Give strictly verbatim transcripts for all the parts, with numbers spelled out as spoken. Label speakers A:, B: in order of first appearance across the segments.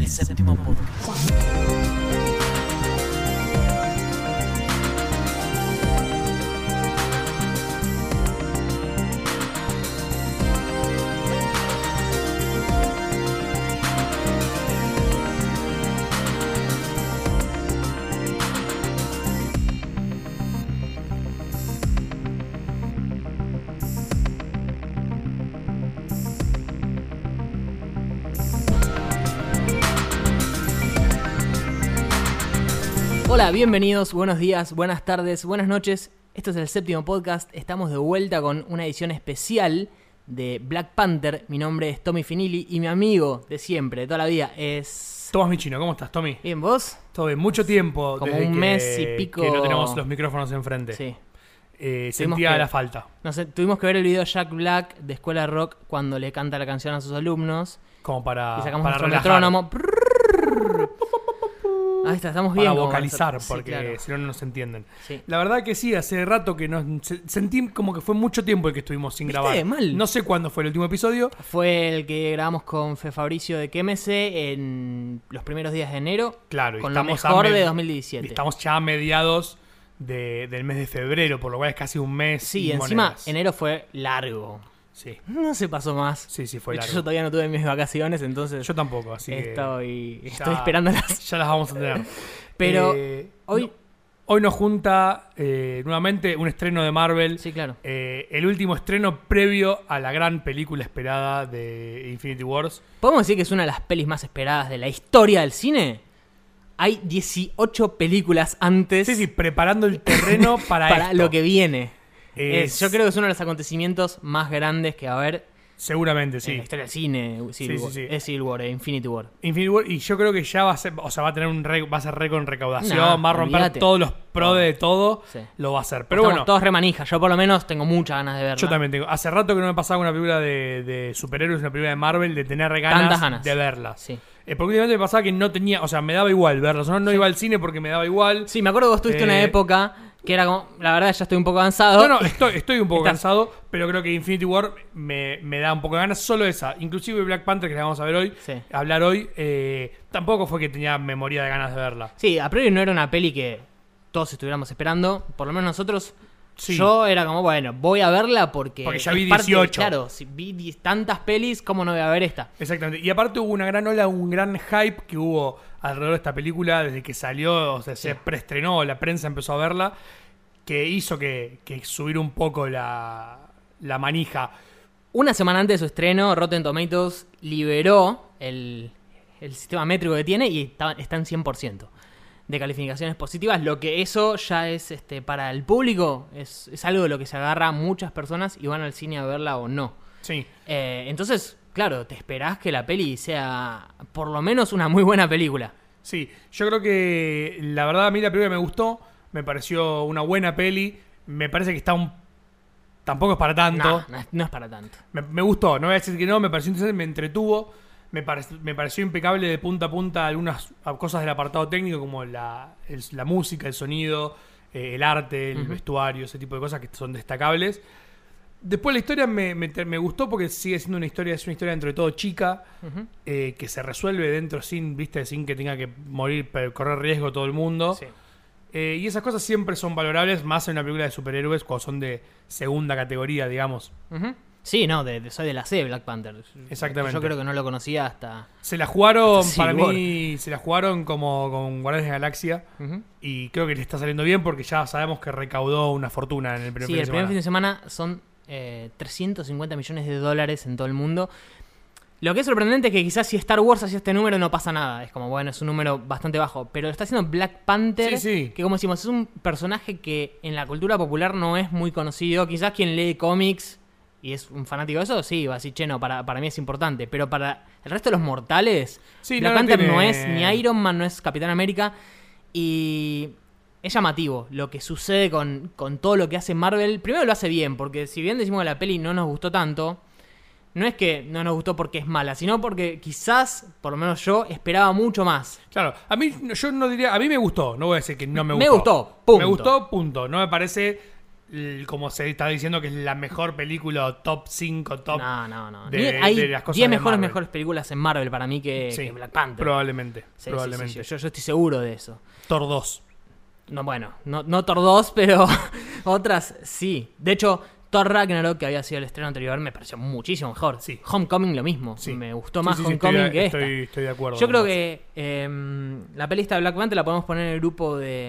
A: El Séptimo Podcast.
B: Hola, bienvenidos, buenos días, buenas tardes, buenas noches. Esto es el Séptimo Podcast. Estamos de vuelta con una edición especial de Black Panther. Mi nombre es Tommy Finilli y mi amigo de siempre, de toda la vida, es...
C: Tomás Michino, ¿cómo estás, Tommy?
B: Bien, ¿vos?
C: Todo bien, mucho tiempo.
B: Como
C: desde
B: un
C: que,
B: mes y pico.
C: Que no tenemos los micrófonos enfrente.
B: Sí.
C: Eh, sentía
B: que,
C: la falta.
B: No sé, tuvimos que ver el video de Jack Black de Escuela de Rock cuando le canta la canción a sus alumnos.
C: Como para,
B: y sacamos
C: para
B: nuestro
C: relajar.
B: metrónomo. Ahí está, estamos bien.
C: Para vocalizar,
B: sí,
C: porque
B: claro.
C: si no, no nos entienden.
B: Sí.
C: La verdad que sí, hace rato que nos se, sentí como que fue mucho tiempo el que estuvimos sin
B: ¿Viste?
C: grabar.
B: Mal.
C: No sé cuándo fue el último episodio.
B: Fue el que grabamos con Fe Fabricio de Quémese en los primeros días de enero.
C: Claro, y
B: con lo
C: estamos a
B: mejor
C: med-
B: de dos mil diecisiete.
C: Estamos ya a mediados de, del mes de febrero, por lo cual es casi un mes.
B: Sí,
C: y
B: encima
C: monedas.
B: enero fue largo.
C: Sí,
B: No se pasó más.
C: sí, sí, fue
B: De hecho,
C: largo.
B: yo todavía no tuve mis vacaciones, entonces
C: Yo tampoco, así que
B: estoy,
C: ya-
B: estoy esperándolas.
C: ya las vamos a tener.
B: Pero
C: Eh,
B: hoy...
C: no- hoy nos junta eh, nuevamente un estreno de Marvel.
B: Sí, claro.
C: Eh, el último estreno previo a la gran película esperada de Infinity Wars.
B: ¿Podemos decir que es una de las pelis más esperadas de la historia del cine? Hay dieciocho películas antes
C: Sí, sí, preparando el terreno para,
B: para
C: esto.
B: lo que viene.
C: Es-
B: Es- yo creo que es uno de los acontecimientos más grandes que va a haber
C: Seguramente,
B: en
C: sí.
B: la historia del cine. Civil
C: Sí,
B: War.
C: sí, sí.
B: Es Civil War, eh, Infinity War.
C: Infinity War, y yo creo que ya va a ser, o sea, va a tener un re- va a ser récord en recaudación,
B: No,
C: va a romper
B: olvídate.
C: todos los pro de todo,
B: Sí.
C: lo va a hacer. Pero
B: Estamos
C: bueno,
B: todos remanija. Yo por lo menos tengo muchas ganas de verla.
C: yo también tengo. Hace rato que no me pasaba una película de, de superhéroes, una película de Marvel, de tener ganas,
B: Tantas ganas.
C: de verlas.
B: Sí.
C: Eh, porque últimamente me pasaba que no tenía, o sea, me daba igual verlas. No, no iba al cine porque me daba igual.
B: Sí, me acuerdo que vos tuviste una
C: Eh,
B: época que era como, la verdad ya estoy un poco cansado.
C: No, no, estoy, estoy un poco
B: Estás-
C: cansado, pero creo que Infinity War me, me da un poco de ganas. Solo esa. Inclusive Black Panther, que la vamos a ver hoy,
B: Sí.
C: hablar hoy, eh, tampoco fue que tenía memoria de ganas de verla.
B: Sí, a priori no era una peli que todos estuviéramos esperando. Por lo menos nosotros.
C: Sí.
B: Yo era como, bueno, voy a verla porque.
C: Porque ya
B: es
C: vi
B: parte-
C: dieciocho.
B: Claro, si vi diez- tantas pelis, ¿cómo no voy a ver esta?
C: Exactamente. Y aparte hubo una gran ola, un gran hype que hubo alrededor de esta película desde que salió, o sea,
B: Sí.
C: se preestrenó, la prensa empezó a verla, que hizo que, que subir un poco la, la manija.
B: Una semana antes de su estreno, Rotten Tomatoes liberó el, el sistema métrico que tiene y está, está en cien por ciento de calificaciones positivas. Lo que eso ya es este para el público, es, es algo de lo que se agarra a muchas personas y van al cine a verla o no.
C: Sí.
B: Eh, entonces, claro, te esperás que la peli sea por lo menos una muy buena película.
C: Sí, yo creo que la verdad a mí la película me gustó, me pareció una buena peli, me parece que está un... tampoco es para tanto.
B: No, no es, no es para tanto.
C: Me, me gustó, no voy a decir que no, me pareció interesante, me entretuvo, me, parec- me pareció impecable de punta a punta algunas cosas del apartado técnico como la, el- la música, el sonido, eh, el arte, el
B: Ujú.
C: vestuario, ese tipo de cosas que son destacables. Después la historia me, me, me gustó porque sigue siendo una historia, es una historia dentro de todo chica,
B: Ujú.
C: eh, que se resuelve dentro sin, viste, sin que tenga que morir, pe- correr riesgo todo el mundo.
B: Sí.
C: Eh, y esas cosas siempre son valorables, más en una película de superhéroes cuando son de segunda categoría, digamos.
B: Ujú. Sí, no, de, de- soy de la C, Black Panther.
C: Exactamente.
B: Yo creo que no lo conocía hasta...
C: Se la jugaron,
B: Sí,
C: para
B: War.
C: mí, se la jugaron como con Guardianes de la Galaxia.
B: Ujú.
C: Y creo que le está saliendo bien porque ya sabemos que recaudó una fortuna en el primer
B: Sí,
C: fin
B: el
C: de
B: primer
C: semana.
B: fin de semana son eh, trescientos cincuenta millones de dólares en todo el mundo. Lo que es sorprendente es que quizás si Star Wars hacía este número no pasa nada. Es como, bueno, es un número bastante bajo. Pero lo está haciendo Black Panther,
C: Sí, sí.
B: que como decimos, es un personaje que en la cultura popular no es muy conocido. Quizás quien lee cómics y es un fanático de eso, sí, va a decir, che, no, para, para mí es importante. Pero para el resto de los mortales,
C: Sí,
B: Black
C: no, no
B: Panther
C: tiene-
B: no es ni Iron Man, no es Capitán América. Y es llamativo lo que sucede con, con todo lo que hace Marvel. Primero lo hace bien, porque si bien decimos que la peli no nos gustó tanto, no es que no nos gustó porque es mala, sino porque quizás, por lo menos yo, esperaba mucho más.
C: Claro, a mí yo no diría, a mí me gustó, no voy a decir que no me
B: Me
C: gustó.
B: gustó, punto.
C: Me gustó, punto. No me parece l- como se está diciendo que es la mejor película o top cinco, top
B: No, no, no.
C: de,
B: Ni- hay
C: de las cosas
B: diez
C: de
B: mejores,
C: Marvel.
B: mejores películas en Marvel para mí que,
C: Sí,
B: que Black Panther.
C: Probablemente,
B: Sí, sí,
C: probablemente.
B: sí, sí, yo, yo estoy seguro de eso.
C: Thor dos.
B: No, bueno, no, no Thor dos, pero otras sí. De hecho, Thor Ragnarok, que había sido el estreno anterior, me pareció muchísimo mejor.
C: Sí.
B: Homecoming lo mismo.
C: Sí.
B: Me gustó
C: Sí,
B: más
C: sí, sí,
B: Homecoming
C: estoy,
B: que esta.
C: Estoy, estoy de acuerdo.
B: Yo
C: con
B: creo
C: vos.
B: que eh, la pelista de Black Panther la podemos poner en el grupo de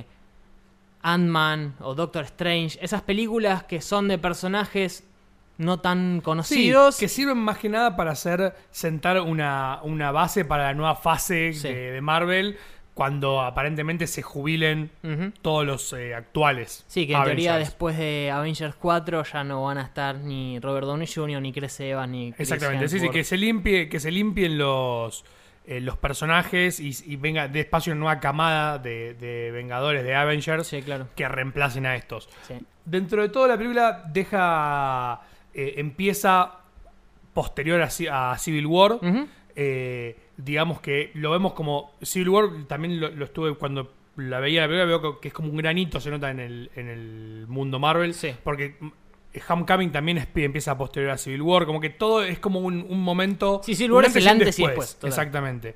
B: Ant-Man o Doctor Strange. Esas películas que son de personajes no tan
C: Sí,
B: conocidos.
C: que sirven más que nada para hacer sentar una, una base para la nueva fase
B: Sí.
C: de, de Marvel cuando aparentemente se jubilen
B: Ujú.
C: todos los eh, actuales.
B: Sí, que en teoría
C: Avengers.
B: después de Avengers cuatro ya no van a estar ni Robert Downey junior, ni Chris Evans, ni Chris
C: Exactamente, sí, sí,
B: Hemsworth.
C: que se limpie, que se limpien los, eh, los personajes y, y venga de espacio una nueva camada de, de Vengadores, de Avengers,
B: Sí, claro.
C: que reemplacen a estos.
B: Sí.
C: Dentro de todo la película deja eh, empieza posterior a, Ci- a Civil War.
B: Ujú.
C: Eh, digamos que lo vemos como Civil War, también lo, lo estuve cuando la veía la película, veo que, que es como un granito, se nota en el, en el mundo Marvel,
B: Sí.
C: porque mm, Homecoming también es- empieza posterior a Civil War, como que todo es como un, un momento.
B: Sí, Civil
C: un
B: War es el
C: un
B: antes y después, total.
C: Exactamente.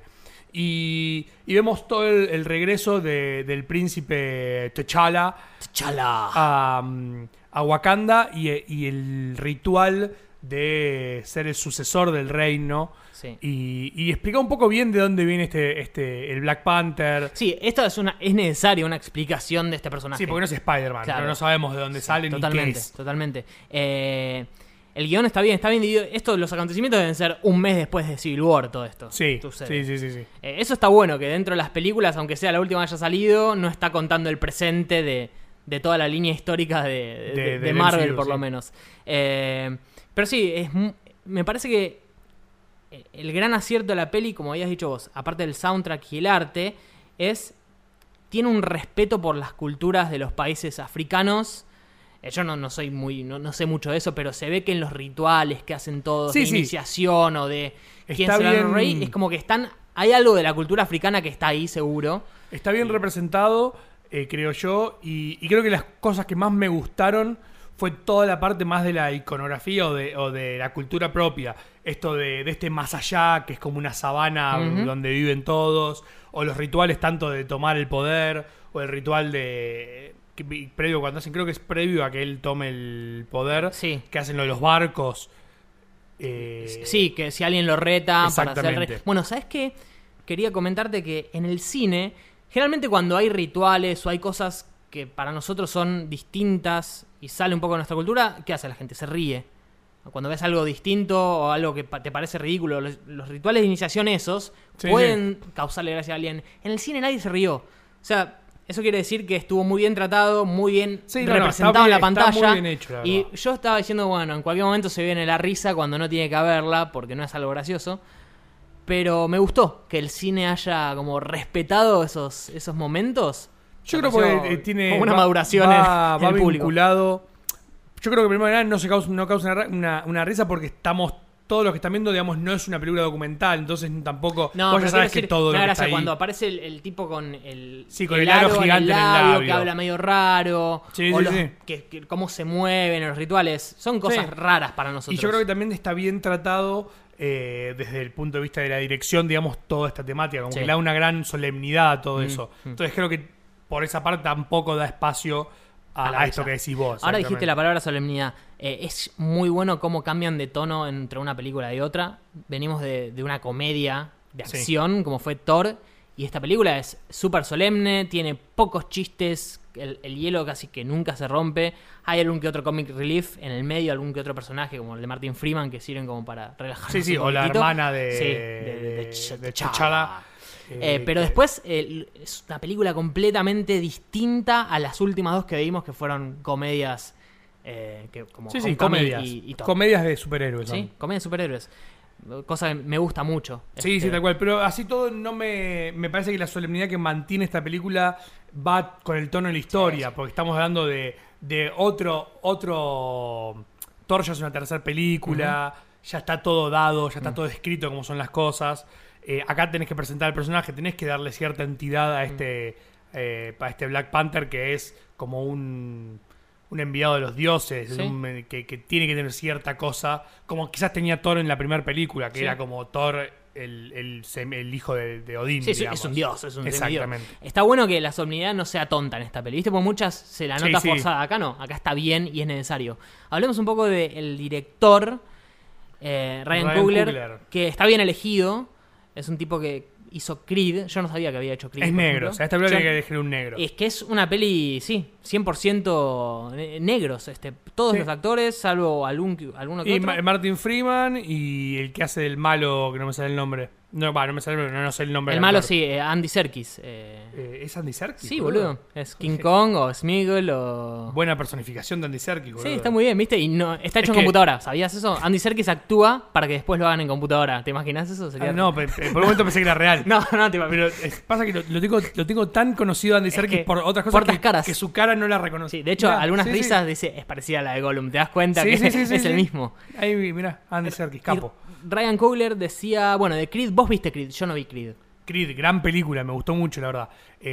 C: Y, y vemos todo el, el regreso de- del príncipe T'Challa
B: Chala.
C: a, mm, a Wakanda y, y el ritual de ser el sucesor del reino.
B: Sí.
C: Y, y explica un poco bien de dónde viene este, este el Black Panther.
B: Sí, esto es una es necesaria una explicación de este personaje.
C: Sí, porque no es Spider-Man,
B: Claro.
C: pero no sabemos de dónde sale ni qué
B: Totalmente,
C: es.
B: totalmente. Eh, el guión está bien, está bien dividido. Esto, los acontecimientos deben ser un mes después de Civil War, todo esto.
C: Sí,
B: sucede.
C: sí, sí, sí, sí.
B: Eh, eso está bueno, que dentro de las películas, aunque sea la última haya salido, no está contando el presente de, de toda la línea histórica de, de-
C: De-
B: de
C: del
B: Marvel,
C: M C U,
B: por
C: sí.
B: lo menos. Eh, pero sí, es, mu- me parece que el gran acierto de la peli, como habías dicho vos, aparte del soundtrack y el arte, es tiene un respeto por las culturas de los países africanos. Eh, Yo no, no soy muy, no, no sé mucho de eso, pero se ve que en los rituales que hacen todos
C: Sí,
B: de
C: sí.
B: iniciación o de quién
C: Está
B: será el
C: bien-
B: rey, es como que están, hay algo de la cultura africana que está ahí seguro.
C: Está bien representado, eh, creo yo, y, y creo que las cosas que más me gustaron fue toda la parte más de la iconografía o de, o de la cultura propia. Esto de, de este más allá, que es como una sabana
B: Ujú.
C: donde viven todos, o los rituales tanto de tomar el poder, o el ritual de... que- previo, cuando hacen, creo que es previo a que él tome el poder,
B: Sí.
C: que hacen lo de los barcos. eh,
B: Sí, que si alguien lo reta para hacer
C: Exactamente.
B: rey. Bueno, ¿sabes qué? Quería comentarte que en el cine, generalmente cuando hay rituales o hay cosas que para nosotros son distintas y sale un poco de nuestra cultura, ¿qué hace la gente? Se ríe. Cuando ves algo distinto o algo que pa- te parece ridículo, los, los rituales de iniciación esos
C: Sí,
B: pueden causarle gracia a alguien. En el cine nadie se rió. O sea, eso quiere decir que estuvo muy bien tratado, muy bien
C: Sí, no, no,
B: representado
C: está
B: en la
C: bien- está
B: pantalla.
C: muy bien hecho, la
B: y
C: verdad.
B: yo estaba diciendo, bueno, en cualquier momento se viene la risa cuando no tiene que haberla, porque no es algo gracioso. Pero me gustó que el cine haya como respetado esos, esos momentos.
C: Yo
B: Me
C: creo
B: pareció
C: que eh, tiene.
B: como una
C: va-
B: maduración
C: va,
B: en, en
C: va
B: el público.
C: vinculado. Yo creo que primero que nada no se causa, no causa una, una, una risa porque estamos. Todos los que están viendo, digamos, no es una película documental, entonces tampoco.
B: No,
C: vos
B: pero
C: ya sabes
B: quiero
C: que
B: decir,
C: todo
B: me
C: lo
B: da
C: que
B: gracia
C: está ahí.
B: cuando aparece el, el tipo con el,
C: Sí, con el aro gigante en el labio.
B: que habla medio raro,
C: Sí,
B: o
C: sí,
B: los-
C: sí.
B: Que, que cómo se mueven los rituales, son cosas
C: Sí.
B: raras para nosotros.
C: Y yo creo que también está bien tratado eh, desde el punto de vista de la dirección, digamos, toda esta temática. Como
B: Sí.
C: que le da una gran solemnidad a todo
B: Mm,
C: eso.
B: mm.
C: Entonces creo que por esa parte tampoco da espacio a,
B: A la
C: a esto
B: risa.
C: que decís vos.
B: Ahora dijiste
C: exactamente.
B: la palabra solemnidad. Eh, es muy bueno cómo cambian de tono entre una película y otra. Venimos de, de una comedia de
C: Sí.
B: acción, como fue Thor, y esta película es súper solemne, tiene pocos chistes, el, el hielo casi que nunca se rompe. Hay algún que otro comic relief en el medio, algún que otro personaje, como el de Martin Freeman, que sirven como para relajarnos
C: Sí, sí,
B: un
C: o la
B: poquitito.
C: hermana de,
B: Sí, de,
C: de,
B: de- de Ch-
C: de
B: T'Challa.
C: T'Challa.
B: Eh,
C: Eh,
B: pero
C: que-
B: después eh, es una película completamente distinta a las últimas dos que vimos, que fueron comedias eh, que, como
C: Sí, sí,
B: Homecoming
C: comedias.
B: y, y Thor.
C: Comedias de superhéroes. son.
B: Sí, comedias de superhéroes. Cosa que me gusta mucho.
C: Sí,
B: Este,
C: sí, tal cual. Pero así todo no me, me parece que la solemnidad que mantiene esta película va con el tono de la historia, porque estamos hablando de, de otro, otro Thor ya es una tercera película, ya está todo dado, ya está todo escrito como son las cosas. Eh, acá tenés que presentar al personaje, tenés que darle cierta entidad a este, eh, a este Black Panther que es como un un enviado de los dioses,
B: Sí.
C: un- que, que tiene que tener cierta cosa, como quizás tenía Thor en la primera película, que
B: Sí.
C: era como Thor, el, el, sem- el hijo de, de Odín,
B: Sí, sí,
C: digamos.
B: es un dios, es un
C: Exactamente.
B: semidios. Está bueno que la solemnidad no sea tonta en esta peli, ¿viste? Porque muchas se la
C: Sí,
B: nota
C: sí.
B: forzada. Acá no, acá está bien y es necesario. Hablemos un poco del director, eh, Ryan,
C: Ryan
B: Coogler,
C: Coogler.
B: que está bien elegido. Es un tipo que hizo Creed. Yo no sabía que había hecho Creed.
C: Es
B: por
C: negro,
B: ejemplo.
C: o sea, esta película
B: Yo-
C: tiene que elegir un negro.
B: Es que es una peli, sí, cien por ciento ne- negros. Este, todos
C: Sí.
B: los actores, salvo algún, que- alguno que
C: Y
B: otro.
C: Ma- Martin Freeman y el que hace del malo, que no me sale el nombre. No, va, no me sale el nombre, no, no sé el nombre.
B: El
C: del
B: malo
C: actor.
B: sí, eh, Andy Serkis. eh,
C: Eh, ¿Es Andy Serkis?
B: sí, boludo. Es King Kong o Smeagol o...
C: Buena personificación de Andy Serkis, boludo.
B: Sí, está muy bien, ¿viste? Y no, está hecho
C: Es
B: en
C: que-
B: computadora. ¿Sabías eso? Andy Serkis actúa para que después lo hagan en computadora. ¿Te imaginas eso? Sería...
C: Ah, no, pe- pe- por un momento pensé que era real.
B: no, no, te imaginas.
C: Pero es- pasa que lo, lo tengo, lo tengo tan conocido a Andy
B: Es
C: Serkis
B: que
C: por otras cosas
B: por otras
C: que,
B: caras.
C: que su cara no la reconoce.
B: Sí, de hecho,
C: Mirá,
B: algunas
C: sí, sí.
B: risas dice es parecida a la de Gollum. ¿Te das cuenta
C: Sí,
B: que
C: sí, sí,
B: es
C: sí,
B: el
C: sí.
B: mismo?
C: Ahí, mirá, Andy Serkis, capo.
B: Y Ryan Coogler decía, bueno, de Creed, vos viste Creed, yo no vi Creed.
C: Creed, gran película, me gustó mucho, la verdad.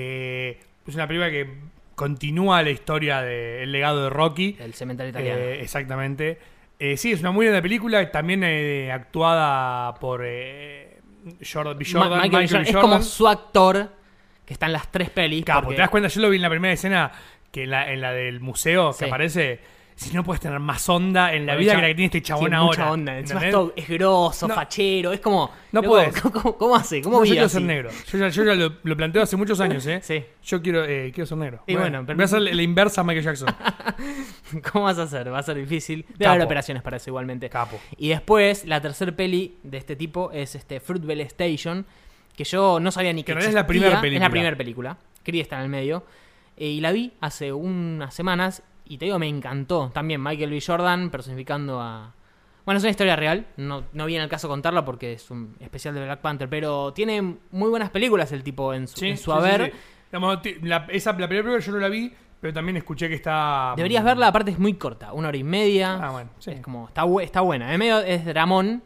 C: Eh, es una película que continúa la historia del legado de Rocky.
B: El cementerio italiano.
C: Eh, exactamente. Eh, sí, es una muy buena película, también eh, actuada por eh, Jordan, B.
B: Ma-
C: Jordan,
B: Michael B.
C: Michael
B: Jordan.
C: B.
B: Es
C: Jordan.
B: como su actor que está en las tres pelis.
C: Capo,
B: porque-
C: ¿te das cuenta? Yo lo vi en la primera escena, que en la, en la del museo,
B: Sí.
C: que aparece. Si no puedes tener más onda en la
B: Bueno,
C: vida
B: ya-
C: que la que tiene este chabón
B: tiene
C: ahora.
B: mucha onda. Encima
C: ¿entendés?
B: es, todo- es grosso,
C: No.
B: fachero. Es como.
C: No
B: loco,
C: podés.
B: ¿Cómo, cómo hace? ¿Cómo
C: No, yo
B: vive
C: quiero
B: así?
C: ser negro. Yo ya, yo ya lo, lo planteo hace muchos años, ¿eh?
B: Sí.
C: Yo quiero, eh, quiero ser negro.
B: Y bueno, pero-
C: voy a hacer la inversa a Michael Jackson.
B: ¿Cómo vas a hacer? Va a ser difícil. Debe
C: Capo.
B: haber operaciones para eso igualmente.
C: Capo.
B: Y después, la tercer peli de este tipo es este Fruitvale Station, que yo no sabía ni que
C: Que en realidad es la
B: existía.
C: primera
B: Es
C: película.
B: la primera película. Creed está en el medio. Eh, y la vi hace unas semanas y te digo, me encantó. También Michael B. Jordan personificando a... Bueno, es una historia real. No, no viene al caso contarla porque es un especial de Black Panther, pero tiene muy buenas películas el tipo en su,
C: Sí,
B: en
C: sí,
B: su
C: sí,
B: haber.
C: sí. Digamos, ti- la, esa, la primera película yo no la vi, pero también escuché que está...
B: Deberías verla, aparte es muy corta, una hora y media.
C: Ah, bueno, sí.
B: Es como, está, bu- está buena. Es medio, es dramón,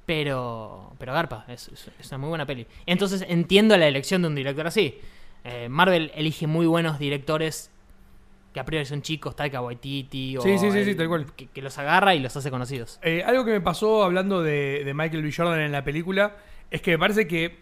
B: pero, pero garpa, es, es- es una muy buena peli. Entonces entiendo la elección de un director así. Eh, Marvel elige muy buenos directores que a priori son chicos, Taika Waititi, o
C: Sí, sí, sí, sí,
B: el-
C: tal cual.
B: Que, que los agarra y los hace conocidos.
C: Eh, algo que me pasó hablando de, de Michael B. Jordan en la película es que me parece que,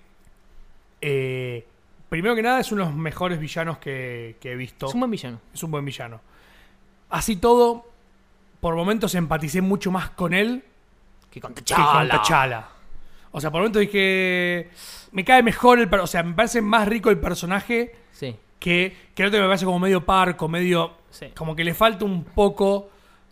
C: eh, primero que nada, es uno de los mejores villanos que, que he visto.
B: Es un buen villano.
C: Es un buen villano. Así todo, por momentos empaticé mucho más con él
B: Que con
C: que con
B: T'Challa.
C: T'Challa. O sea, por momentos dije, me cae mejor el per- o sea, me parece más rico el personaje
B: Sí,
C: que, que el otro me parece como medio parco, medio...
B: sí.
C: Como que le falta un poco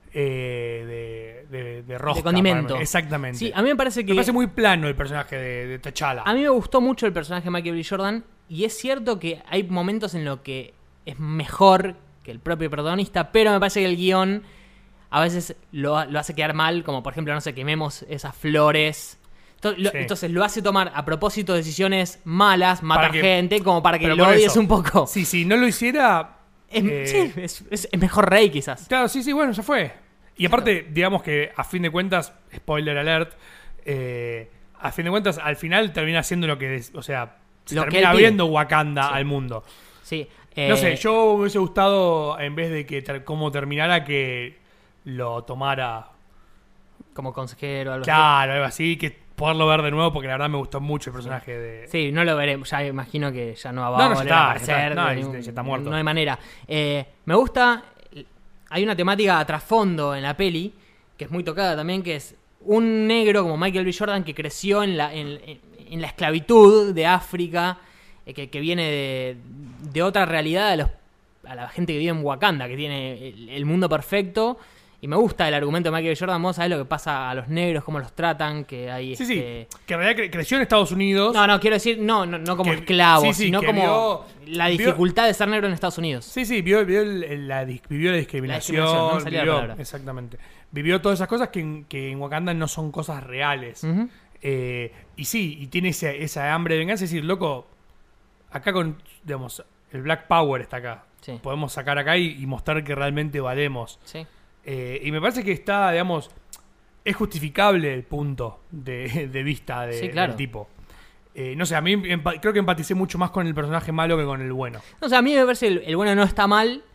C: eh, de, de, de rosca.
B: De condimento.
C: para mí. Exactamente.
B: Sí, a mí me parece que...
C: Me parece muy plano el personaje de, de T'Challa.
B: A mí me gustó mucho el personaje de Michael B. Jordan y es cierto que hay momentos en los que es mejor que el propio protagonista, pero me parece que el guión a veces lo, lo hace quedar mal, como por ejemplo, no sé, quememos esas flores. To- lo-
C: Sí.
B: Entonces lo hace tomar a propósito decisiones malas, matar
C: Para que-
B: gente, como para que
C: Pero
B: lo
C: por
B: odies
C: eso,
B: un poco.
C: Sí, si no lo hiciera...
B: Es,
C: eh,
B: sí, es, es- es mejor rey quizás.
C: Claro, sí, sí, bueno, ya fue. Y aparte, digamos que a fin de cuentas, spoiler alert, eh, a fin de cuentas, al final termina siendo lo que, o sea, se
B: Lo que
C: termina
B: él pide.
C: abriendo Wakanda
B: Sí.
C: al mundo.
B: Sí,
C: No
B: eh,
C: sé, yo me hubiese gustado, en vez de que ter- como terminara, que lo tomara,
B: como consejero, algo así.
C: claro, algo así, que poderlo ver de nuevo, porque la verdad me gustó mucho el personaje de...
B: Sí, no lo veremos. Ya imagino que ya no va
C: No,
B: a
C: no, ya
B: volver
C: está,
B: a
C: ya
B: aparecer.
C: está. No,
B: de
C: ya-
B: ningún-
C: ya está muerto.
B: No hay manera. Eh, me gusta. Hay una temática a trasfondo en la peli que es muy tocada también, que es un negro como Michael B. Jordan que creció en la, en, en- en la esclavitud de África, eh, que, que viene de, de otra realidad a, los, a la gente que vive en Wakanda, que tiene el, el mundo perfecto. Y me gusta el argumento de Michael B. Jordan. Vos sabés lo que pasa a los negros, cómo los tratan, que hay...
C: Sí,
B: este,
C: sí, que en realidad cre- creció en Estados Unidos.
B: no, no, quiero decir, no, no, no como
C: Que-
B: esclavos,
C: sí, sí,
B: sino
C: que
B: como
C: vio-
B: la
C: vio-
B: dificultad de ser negro en Estados Unidos.
C: Sí, sí, vivió, vivió, el- el- la, dis- vivió la discriminación.
B: La discriminación, no me salía la
C: vivió-
B: palabra.
C: exactamente. Vivió todas esas cosas que en, que en Wakanda no son cosas reales.
B: Ujú.
C: Eh, y sí, y tiene ese- esa hambre de venganza. Es decir, loco, acá con, digamos, el Black Power está acá.
B: Sí.
C: Podemos sacar acá y, y mostrar que realmente valemos.
B: Sí.
C: Eh, y me parece que está, digamos, es justificable el punto de, de vista de-
B: Sí, claro.
C: del tipo. Eh, no sé, a mí empa- creo que empaticé mucho más con el personaje malo que con el bueno.
B: O sea, a mí me parece el, el bueno no está mal,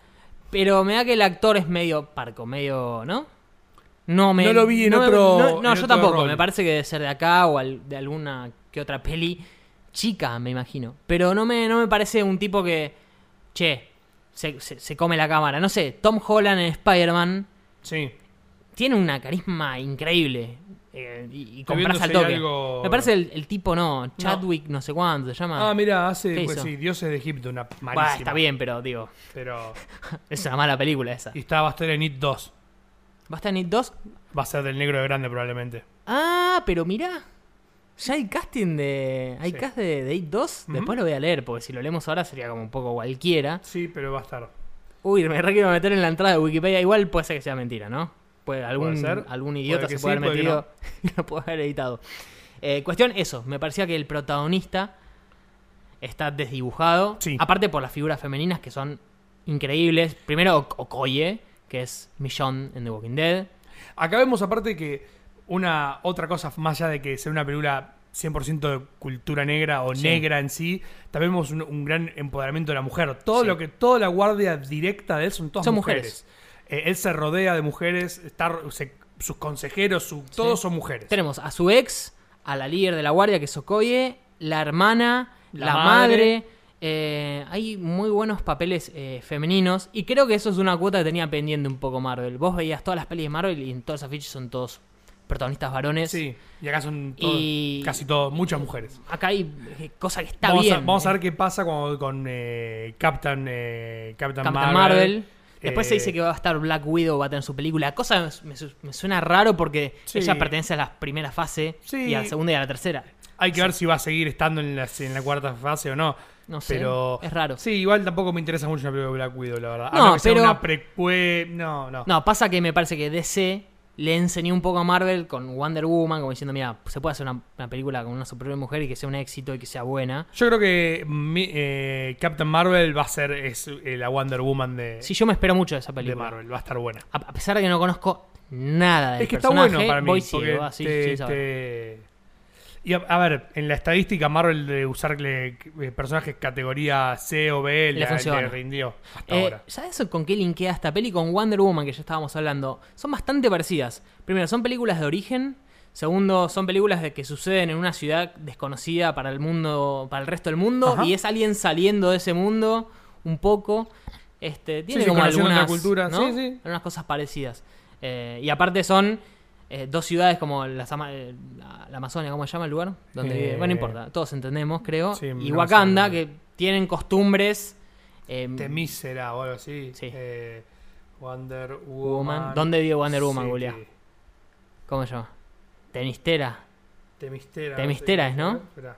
B: pero me da que el actor es medio parco, medio, ¿no? No, me,
C: No lo vi en
B: no me-
C: otro-
B: No, no,
C: en
B: yo
C: otro
B: tampoco.
C: rol.
B: Me parece que debe ser de acá o al- de alguna que otra peli chica, me imagino. Pero no me, no me parece un tipo que, che, se, se, se come la cámara. No sé, Tom Holland en Spider-Man
C: Sí.
B: tiene una carisma increíble. Eh, y, y
C: Estoy
B: compras
C: viendo
B: al
C: si hay
B: toque.
C: algo-
B: Me parece el, el tipo, no, Chadwick, no, sé cuánto, se llama.
C: Ah, mira, hace,
B: ¿Qué
C: pues
B: hizo?
C: sí, Dioses de Egipto, una
B: Bah,
C: malísima.
B: está bien, pero digo,
C: Pero.
B: es una mala película esa.
C: Y está, va a estar en It dos.
B: ¿Va a estar en It dos?
C: Va a ser del negro de grande, probablemente.
B: Ah, pero mirá. Ya hay casting de. ¿Hay
C: Sí.
B: cast de, de It dos?
C: Ujú.
B: Después lo voy a leer, porque si lo leemos ahora sería como un poco cualquiera.
C: Sí, pero va a estar.
B: Uy, me re quiero meter en la entrada de Wikipedia. Igual puede ser que sea mentira, ¿no? Puede, algún,
C: ser.
B: algún
C: Puede
B: idiota
C: que
B: se puede
C: sí,
B: haber
C: puede que
B: metido y lo puede haber editado. Eh, cuestión, eso. Me parecía que el protagonista está desdibujado.
C: Sí.
B: Aparte por las figuras femeninas que son increíbles. Primero Ok- Okoye, que es Michonne en The Walking Dead.
C: Acá vemos, aparte, que una otra cosa, más allá de que sea una película cien por ciento de cultura negra o
B: Sí.
C: negra en sí, también vemos un, un gran empoderamiento de la mujer. Todo
B: Sí.
C: lo que toda la guardia directa de él son todas
B: Son
C: mujeres. Eh, él se rodea de mujeres, está, se- sus consejeros, su- todos son mujeres.
B: Tenemos a su ex, a la líder de la guardia que es Okoye, la hermana,
C: La
B: la,
C: madre.
B: madre. Eh, hay muy buenos papeles eh, femeninos y creo que eso es una cuota que tenía pendiente un poco Marvel. Vos veías todas las pelis de Marvel y en todos los afiches son todos protagonistas varones.
C: Sí, y acá son todos-
B: Y-
C: casi todos, muchas mujeres.
B: Acá hay eh, cosa que está
C: vamos,
B: bien.
C: a, vamos a
B: eh.
C: ver qué pasa cuando, con eh, Captain, eh, Captain,
B: Captain
C: Marvel.
B: Marvel. Después
C: Eh,
B: se dice que va a estar Black Widow, va a tener su película. Cosa me, su- me suena raro porque
C: Sí.
B: ella pertenece a la primera fase
C: Sí.
B: y a la segunda y a la tercera.
C: Hay que ver si va a seguir estando en la, en la cuarta fase o no.
B: No sé,
C: Pero
B: es raro.
C: Sí, igual tampoco me interesa mucho una película de Black Widow, la verdad.
B: No,
C: Algo que sea
B: pero-
C: una precue... No, no.
B: No, pasa que me parece que D C le enseñó un poco a Marvel con Wonder Woman, como diciendo, mira, se puede hacer una, una película con una superhéroe mujer y que sea un éxito y que sea buena.
C: Yo creo que mi- eh, Captain Marvel va a ser es, eh, la Wonder Woman de,
B: Sí, yo me espero mucho de esa
C: de
B: película.
C: Marvel. Va a estar buena.
B: A, a pesar de que no conozco nada del
C: Es que está
B: personaje,
C: bueno para mí.
B: voy
C: porque
B: ciego, así,
C: te-
B: sin saber.
C: te- Y a, a ver, en la estadística Marvel de usarle eh, personajes categoría C o B
B: Le
C: le,
B: funciona.
C: le rindió hasta
B: Eh,
C: ahora.
B: ¿Sabes con qué linkea esta peli? Con Wonder Woman, que ya estábamos hablando. Son bastante parecidas. Primero, son películas de origen. Segundo, son películas de que suceden en una ciudad desconocida para el mundo, para el resto del mundo.
C: Ajá.
B: Y es alguien saliendo de ese mundo un poco. Este, tiene
C: sí,
B: como
C: conociendo
B: algunas,
C: otra cultura.
B: ¿no?
C: Sí, sí.
B: Algunas cosas parecidas. Eh, y aparte son eh, dos ciudades como las Ama- eh, la, la Amazonia, ¿cómo se llama el lugar? Donde
C: Eh,
B: vive- Bueno, no importa, todos entendemos, creo.
C: Sí,
B: y
C: no
B: Wakanda,
C: sé.
B: que tienen costumbres. eh,
C: Temícera o algo así.
B: Sí.
C: Eh, Wonder
B: Woman.
C: Woman.
B: ¿Dónde vive Wonder Woman,
C: Sí,
B: Julia?
C: sí.
B: ¿Cómo se llama? Temistera.
C: Temistera.
B: Temistera es, ¿no?
C: Espera.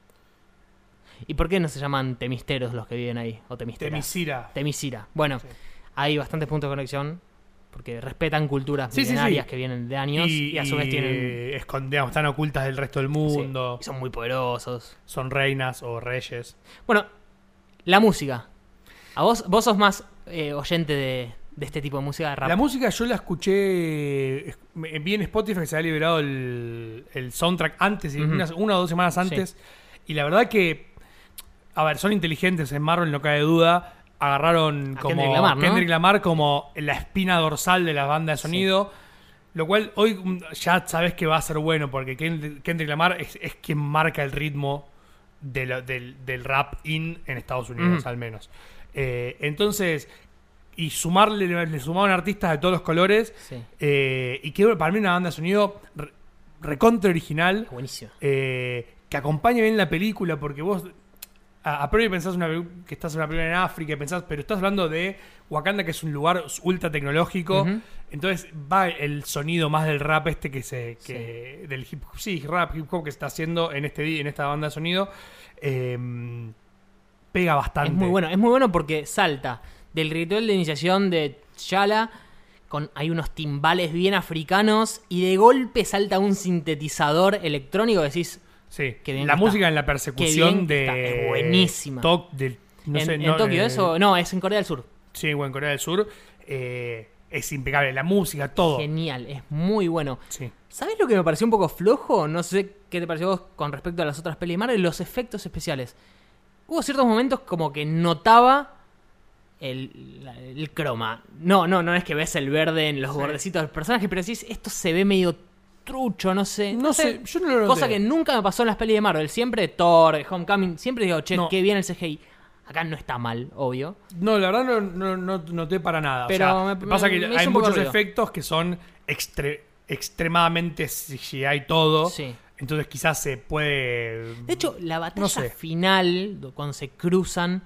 B: ¿Y por qué no se llaman temisteros los que viven ahí? O temisteras.
C: Temisira.
B: Temisira. Bueno,
C: Sí.
B: hay bastantes puntos de conexión porque respetan culturas
C: Sí, sí,
B: milenarias
C: sí.
B: que vienen de años y, a su vez tienen...
C: escon- digamos, están ocultas del resto del mundo.
B: Sí, y son muy poderosos.
C: Son reinas o reyes.
B: Bueno, la música. ¿A vos, vos sos más eh, oyente de, de este tipo de música de rap?
C: La música yo la escuché. es- me- Vi en Spotify que se había liberado el, el soundtrack antes, y
B: Ujú.
C: unas- una o dos semanas antes. Y la verdad que. A ver, son inteligentes en Marvel, no cabe duda. Agarraron
B: A
C: como
B: Kendrick Lamar, ¿no?
C: Kendrick Lamar como la espina dorsal de la banda de sonido. Lo cual hoy mm, ya sabes que va a ser bueno, porque Kend- Kendrick Lamar es, es quien marca el ritmo de lo- del, del rap in en Estados Unidos,
B: Ujú.
C: al menos. Eh, entonces, y sumarle, le sumaron artistas de todos los colores.
B: Sí,
C: eh, y que para mí una banda de sonido re- recontra original.
B: buenísimo.
C: eh, que acompañe bien la película, porque vos a, a priori pensás una, pelu- que estás en una película en África, y pensás, pero estás hablando de Wakanda, que es un lugar ultra tecnológico.
B: Ujú.
C: Entonces va el sonido más del rap este que se que del hip sí rap hip hop que se está haciendo en este di- en esta banda de sonido. eh, pega bastante.
B: Es muy bueno, es muy bueno porque salta del ritual de iniciación de T'Challa con hay unos timbales bien africanos y de golpe salta un sintetizador electrónico que decís
C: Sí,
B: Qué bien
C: la
B: que
C: música
B: está.
C: en la
B: Qué
C: persecución
B: bien que
C: de
B: está, es buenísima.
C: Tok- del- no
B: en,
C: sé,
B: en
C: no,
B: Tokio
C: eh,
B: eso, no, es en Corea del Sur.
C: Sí, o en Corea del Sur. eh, es impecable. La música, todo.
B: Genial, es muy bueno.
C: Sí.
B: ¿Sabes lo que me pareció un poco flojo? No sé qué te pareció vos con respecto a las otras pelis de Marvel, los efectos especiales. Hubo ciertos momentos como que notaba el, la- el croma. No, no, no es que ves el verde en los
C: Sí.
B: bordecitos del personaje, pero decís, esto se ve medio trucho, no sé.
C: No sé, yo no lo noté.
B: Cosa que nunca me pasó en las pelis de Marvel. Siempre Thor, Homecoming, siempre digo, che,
C: No.
B: qué bien el C G I. Acá no está mal, obvio.
C: No, la verdad no, no, no noté para nada.
B: Pero
C: o sea,
B: me-
C: pasa
B: me-
C: que
B: me hizo
C: hay
B: un poco
C: muchos
B: ruido.
C: efectos que son extre- extremadamente C G I todo.
B: Sí.
C: Entonces quizás se puede...
B: De hecho, la batalla
C: No sé.
B: final, cuando se cruzan,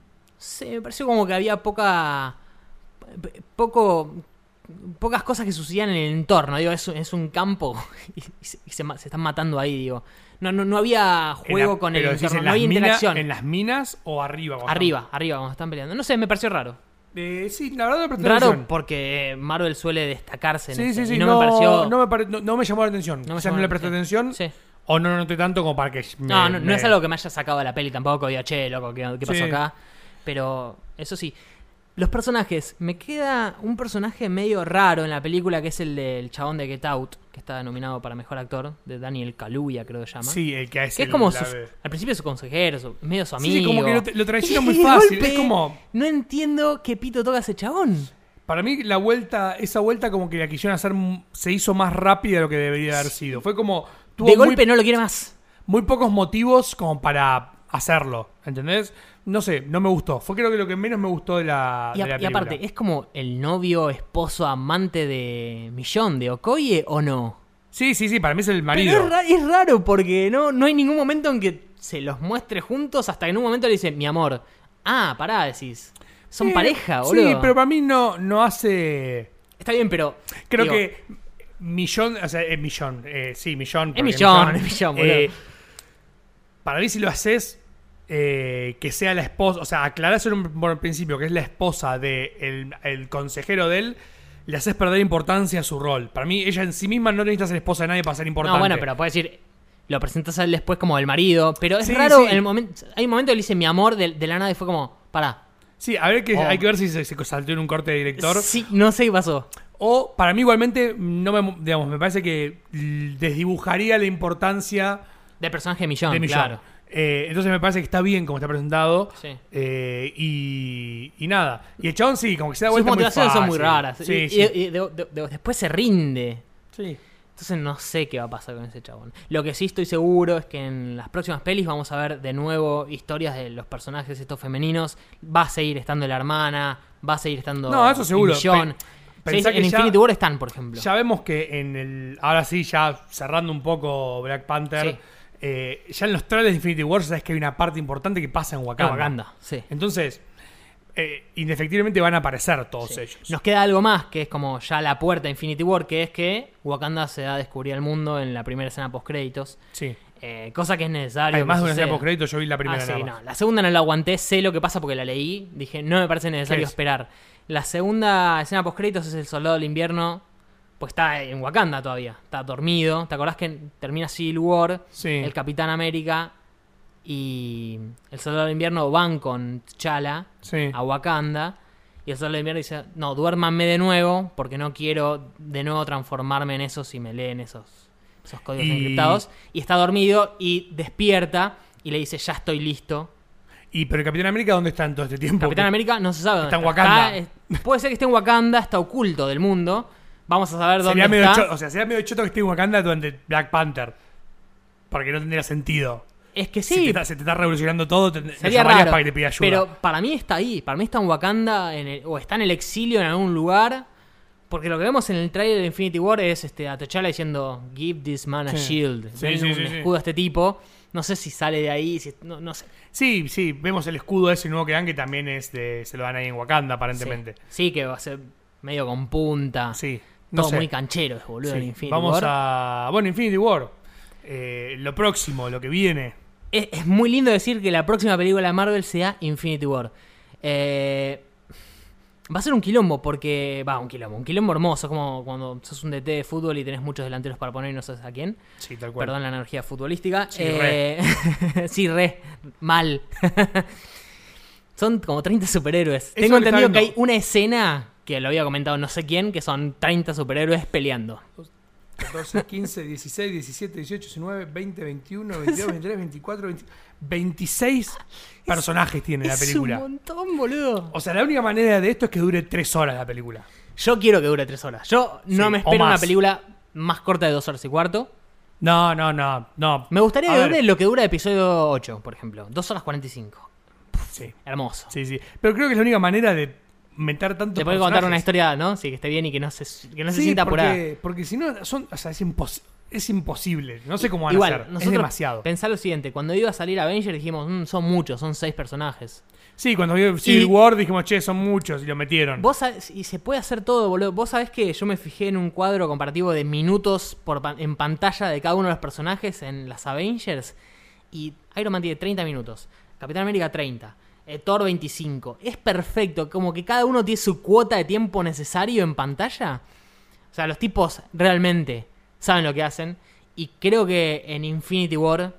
B: se me pareció como que había poca. p- poco. Pocas cosas que sucedían en el entorno. Digo, es, un- es un campo y, se, y se ma- se están matando ahí, digo. No, no, no había
C: en
B: juego
C: la-
B: con el
C: pero decís
B: entorno,
C: en
B: no
C: las
B: había
C: mina-
B: interacción.
C: ¿En las minas o arriba? cuando
B: Arriba, arriba, cuando están peleando. No sé, me pareció raro.
C: están? Eh, sí, la verdad no presté
B: Raro
C: atención.
B: porque Marvel suele destacarse en
C: Sí,
B: eso.
C: sí, sí.
B: Y no,
C: no,
B: me pareció.
C: no, me pare- no- no me llamó la atención.
B: no me
C: o sea,
B: llamó
C: no le
B: la-
C: presté
B: sí.
C: atención.
B: Sí.
C: O no lo noté tanto como para que... me-
B: No, no, no
C: me-
B: es algo que me haya sacado de la peli tampoco. Digo, che, loco, ¿qué, qué pasó
C: Sí.
B: acá? Pero, eso sí. Los personajes. Me queda un personaje medio raro en la película que es el del chabón de Get Out, que está nominado para Mejor Actor, de Daniel Kaluuya, creo que se llama.
C: Sí, el que es
B: Que es
C: el-
B: como
C: la-
B: sus- al principio su consejero, su- medio su
C: Sí,
B: amigo.
C: sí, como que lo, lo traiciona
B: Y
C: muy
B: de
C: fácil.
B: golpe,
C: Es como...
B: No entiendo qué pito toca ese chabón.
C: Para mí la vuelta, esa vuelta como que la quisieron hacer, m- se hizo más rápida de lo que debería haber sido. Fue como... Tuvo
B: De
C: muy,
B: golpe no lo quiere más.
C: muy pocos motivos como para hacerlo, ¿entendés? No sé, no me gustó. Fue creo que lo que menos me gustó de la,
B: Y,
C: de
B: a-
C: la
B: y
C: película.
B: aparte, ¿es como el novio, esposo, amante de Millón, de Okoye o no?
C: Sí, sí, sí, para mí es el
B: Pero
C: marido.
B: es, ra- es raro porque no, no hay ningún momento en que se los muestre juntos hasta que en un momento le dice, mi amor. Ah, pará, decís. Son
C: Eh,
B: pareja, boludo.
C: Sí, pero para mí no, no hace...
B: Está bien, pero...
C: Creo
B: digo,
C: que Millón, o sea, es Millón, eh, sí, Millón.
B: Es
C: porque
B: Millón, es Millón, boludo.
C: eh, para mí si lo haces, eh, que sea la esposa, o sea, aclarás en un por el principio que es la esposa del de el consejero de él, le haces perder importancia a su rol. Para mí ella en sí misma no necesita ser esposa de nadie para ser importante.
B: No, bueno, pero puedes decir... Lo presentas a él después como el marido. Pero es
C: Sí,
B: raro
C: sí.
B: el momento... Hay un momento que le dice mi amor de, de la nada y fue como... Pará.
C: Sí, a ver que
B: Oh.
C: hay que ver si se, se saltó en un corte de director.
B: Sí, no sé qué pasó.
C: O para mí igualmente, no me, digamos, me parece que l- desdibujaría la importancia
B: Del personaje de Millón,
C: de Millón.
B: claro.
C: Eh, entonces me parece que está bien como está presentado.
B: Sí.
C: Eh, y, y nada. Y el chabón sí, como que se da
B: Sus
C: vuelta muy
B: motivaciones son muy
C: fácil.
B: raras.
C: Sí,
B: y,
C: sí.
B: y- y de- de- de- después se rinde.
C: Sí.
B: Entonces no sé qué va a pasar con ese chabón. Lo que sí estoy seguro es que en las próximas pelis vamos a ver de nuevo historias de los personajes estos femeninos. Va a seguir estando la hermana, va a seguir estando
C: No, eso seguro.
B: Millón.
C: Pe-
B: Sí,
C: pensá
B: en
C: que ya-
B: Infinity War están, por ejemplo.
C: Ya vemos que en el. Ahora sí, ya cerrando un poco Black Panther.
B: Sí.
C: eh, ya en los trailers de Infinity War sabes que hay una parte importante que pasa en
B: En
C: Wakanda.
B: Wakanda, sí.
C: Entonces, eh, indefectiblemente van a aparecer todos
B: Sí.
C: ellos.
B: Nos queda algo más, que es como ya la puerta a Infinity War, que es que Wakanda se da a descubrir al mundo en la primera escena post-créditos.
C: Sí.
B: Eh, cosa que es necesario.
C: Hay más
B: que
C: de una escena
B: suceda.
C: post crédito, yo vi la primera
B: Ah, sí,
C: nada
B: no.
C: más.
B: La segunda no la aguanté, sé lo que pasa porque la leí. Dije, no me parece necesario
C: ¿Qué es?
B: esperar. La segunda escena post créditos es el soldado del invierno. Pues está en Wakanda todavía. Está dormido. ¿Te acordás que termina Civil War?
C: Sí.
B: El Capitán América y el soldado del invierno van con T'Challa
C: Sí.
B: a Wakanda. Y el soldado del invierno dice, no, duérmanme de nuevo porque no quiero de nuevo transformarme en eso si me leen esos, esos códigos
C: Y-
B: encriptados. Y está dormido y despierta y le dice, ya estoy listo.
C: Y pero el Capitán América, ¿dónde está en todo este tiempo?
B: Capitán América no se sabe dónde
C: Está en Wakanda.
B: Está, eh, puede ser que esté en Wakanda, está oculto del mundo. Vamos a saber dónde
C: Sería medio
B: está.
C: choto, o sea, sería medio choto que esté en Wakanda durante Black Panther. Porque no tendría sentido.
B: Es que
C: Si
B: sí,
C: te está- se te está revolucionando todo, te,
B: sería
C: lo llamarías
B: raro.
C: para que te pida ayuda.
B: Pero para mí está ahí. Para mí está en Wakanda en el- o está en el exilio en algún lugar. Porque lo que vemos en el trailer de Infinity War es este, a T'Challa diciendo Give this man a
C: Sí.
B: shield.
C: Sí,
B: Denle
C: sí,
B: un
C: sí, sí.
B: escudo a este tipo. No sé si sale de ahí. Si, no, no sé.
C: Sí, sí, vemos el escudo ese nuevo que dan, que también es de, se lo dan ahí en Wakanda, aparentemente.
B: Sí. Sí, que va a ser medio con punta.
C: Sí, no
B: Todo
C: sé.
B: muy canchero, boludo,
C: Sí.
B: en Infinity
C: Vamos
B: War.
C: a... Bueno, Infinity War. Eh, lo próximo, lo que viene.
B: Es, es muy lindo decir que la próxima película de Marvel sea Infinity War. Eh, va a ser un quilombo porque... Va, un quilombo. Un quilombo hermoso. Como cuando sos un D T de fútbol y tenés muchos delanteros para poner y no sabes a quién.
C: Sí, tal cual.
B: Perdón la energía futbolística.
C: Sí,
B: Eh, sí, re. Mal. Son como treinta superhéroes.
C: Eso
B: Tengo
C: le está
B: entendido que hay
C: viendo.
B: una escena, que lo había comentado no sé quién, que son treinta superhéroes peleando.
C: catorce, quince, dieciséis, diecisiete, dieciocho, diecinueve, veinte, veintiuno, veintidós, veintitrés, veinticuatro, veinte, veintiséis personajes tiene la película.
B: Es un montón, boludo.
C: O sea, la única manera de esto es que dure tres horas la película.
B: Yo quiero que dure tres horas. Yo no
C: Sí,
B: me
C: o
B: espero una
C: más.
B: película más corta de dos horas y cuarto.
C: No, no, no, no.
B: Me gustaría
C: A
B: que
C: ver,
B: dure lo que dura episodio ocho, por ejemplo. dos horas cuarenta y cinco.
C: Sí,
B: Hermoso.
C: sí, sí. Pero creo que es la única manera de meter tanto.
B: Te puede contar una historia, ¿no? Sí, que esté bien y que no se, que no se
C: Sí,
B: sienta
C: porque,
B: apurada.
C: porque si no, son, o sea, es, impos- es imposible. No sé cómo van
B: Igual,
C: a hacer. Es
B: nosotros
C: demasiado.
B: pensá lo siguiente. Cuando iba a salir Avengers dijimos, "Mm, son muchos, son seis personajes.
C: Sí, cuando vi Civil War dijimos, che, son muchos y lo metieron.
B: Vos sabés- y se puede hacer todo, boludo. Vos sabés que yo me fijé en un cuadro comparativo de minutos por pan- en pantalla de cada uno de los personajes en las Avengers. Y Iron Man tiene treinta minutos. Capitán América treinta. eh, Thor veinticinco. Es perfecto. Como que cada uno tiene su cuota de tiempo necesario en pantalla. O sea, los tipos realmente saben lo que hacen. Y creo que en Infinity War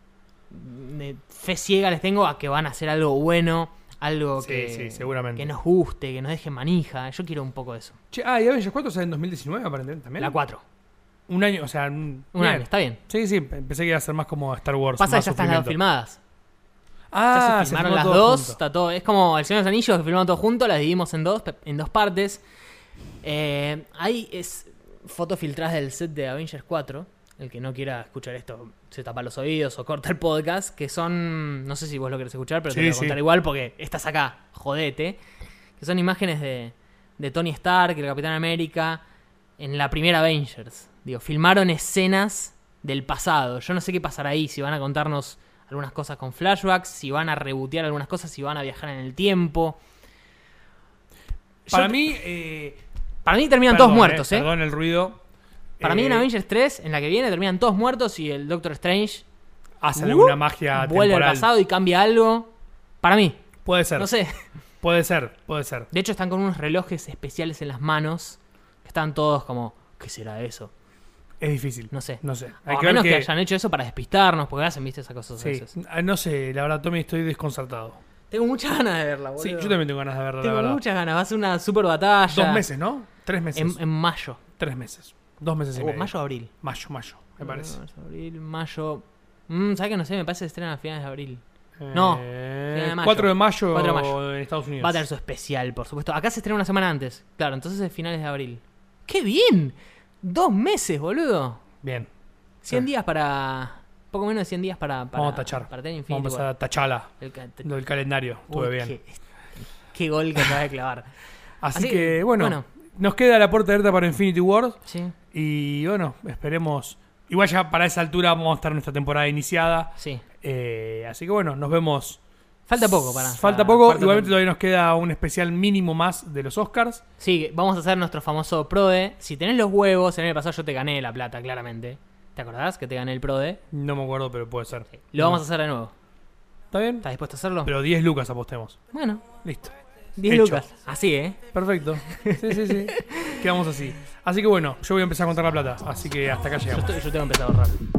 B: mm, fe ciega les tengo a que van a hacer algo bueno. Algo
C: Sí,
B: que,
C: sí, seguramente.
B: que nos guste, que nos deje manija. Yo quiero un poco de eso.
C: Che, ah, y Avengers cuatro sale en dos mil diecinueve aparentemente también.
B: La cuatro.
C: Un año, o sea, un,
B: Un
C: bien.
B: año, está bien.
C: Sí, sí, pensé que iba a ser más como Star Wars.
B: Pasa que
C: más
B: ya están
C: sufrimiento.
B: filmadas.
C: Ah,
B: ya se filmaron
C: filmó
B: las
C: todo
B: dos.
C: junto.
B: Está todo, es como El Señor de los Anillos, que filmamos todo juntos, las dividimos en dos, en dos partes. Eh, ahí es fotos filtradas del set de Avengers cuatro. El que no quiera escuchar esto se tapa los oídos o corta el podcast. Que son, no sé si vos lo querés escuchar, pero
C: Sí,
B: te lo voy a
C: sí.
B: contar igual porque estás acá, jodete. Que son imágenes de, de Tony Stark, el Capitán América, en la primera Avengers. Digo, filmaron escenas del pasado. Yo no sé qué pasará ahí, si van a contarnos algunas cosas con flashbacks, si van a rebotear algunas cosas, si van a viajar en el tiempo.
C: Para
B: Yo-
C: mí. Eh,
B: Para mí terminan
C: perdón,
B: todos muertos, ¿eh?
C: Perdón el ruido.
B: Para
C: Eh,
B: mí en Avengers tres, en la que viene, terminan todos muertos y el Doctor Strange
C: Hace
B: uh,
C: alguna magia
B: vuelve
C: temporal.
B: al pasado y cambia algo. Para mí,
C: Puede ser.
B: no sé.
C: Puede ser, puede ser.
B: De hecho, están con unos relojes especiales en las manos. Que están todos como, ¿qué será eso?
C: Es difícil.
B: No sé.
C: No sé.
B: O
C: Hay
B: a
C: que ver
B: menos que...
C: que-
B: hayan hecho eso para despistarnos, porque hacen, viste, esas cosas a
C: Sí,
B: veces.
C: ah, no sé, la verdad, Tommy, estoy desconcertado.
B: Tengo muchas ganas de verla, boludo.
C: Sí, yo también tengo ganas de verla, la
B: Tengo
C: verdad.
B: muchas ganas. Va a ser una super batalla.
C: Dos meses, ¿no? Tres meses.
B: En, en mayo.
C: Tres meses. Dos meses y
B: O
C: medio.
B: mayo o abril.
C: Mayo, mayo, me parece.
B: Marzo, abril, mayo. Mm, ¿sabes que no sé? Me parece que estrena a finales de abril. No,
C: Eh,
B: final de mayo.
C: cuatro de mayo,
B: cuatro de mayo.
C: en Estados Unidos.
B: Va a tener su especial, por supuesto. Acá se estrena una semana antes. Claro, entonces es finales de abril. ¡Qué bien! Dos meses, boludo.
C: Bien.
B: cien
C: Sí.
B: días para... Poco menos de cien días para... para
C: Vamos a tachar.
B: Para tener Infinity
C: Vamos
B: War.
C: a tacharla.
B: El ca- te-
C: Lo del calendario. Estuve
B: Uy,
C: bien.
B: Qué, qué gol que acaba de clavar.
C: Así,
B: Así
C: que,
B: que,
C: bueno,
B: bueno.
C: nos queda la puerta abierta para Infinity War.
B: Sí,
C: Y bueno, esperemos. Igual ya para esa altura vamos a estar en nuestra temporada iniciada.
B: sí.
C: Eh, así que bueno, nos vemos.
B: Falta poco para...
C: Falta
B: para-
C: poco.
B: falta
C: Igualmente
B: poco.
C: todavía nos queda un especial mínimo más de los Oscars.
B: Sí, vamos a hacer nuestro famoso PRODE. Si tenés los huevos, el año pasado yo te gané la plata, claramente. ¿Te acordás que te gané el PRODE?
C: No me acuerdo, pero puede ser.
B: Lo vamos a hacer de nuevo.
C: ¿Está bien?
B: ¿Estás dispuesto a hacerlo?
C: Pero diez lucas apostemos.
B: Bueno,
C: Listo.
B: diez
C: Hecho.
B: lucas. Así, ¿eh?
C: Perfecto. Sí, sí, sí. Quedamos así. Así que bueno, yo voy a empezar a contar la plata. Así que hasta acá
B: Yo,
C: llegamos.
B: estoy- yo tengo que empezar a ahorrar.